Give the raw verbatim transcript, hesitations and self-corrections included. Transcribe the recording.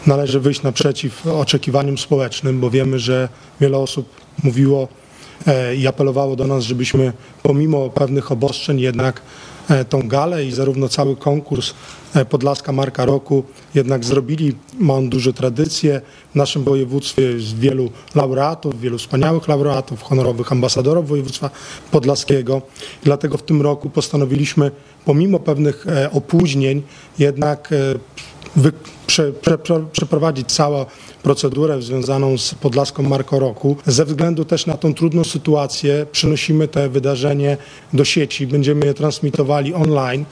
Należy wyjść naprzeciw oczekiwaniom społecznym, bo wiemy, że wiele osób mówiło i apelowało do nas, żebyśmy pomimo pewnych obostrzeń jednak tą galę i zarówno cały konkurs Podlaska Marka Roku jednak zrobili. Ma on duże tradycje. W naszym województwie jest wielu laureatów, wielu wspaniałych laureatów, honorowych ambasadorów województwa podlaskiego. Dlatego w tym roku postanowiliśmy pomimo pewnych opóźnień jednak wy, prze, prze, prze, przeprowadzić całą procedurę związaną z Podlaską Marką Roku. Ze względu też na tą trudną sytuację przenosimy to wydarzenie do sieci. Będziemy je transmitowali online.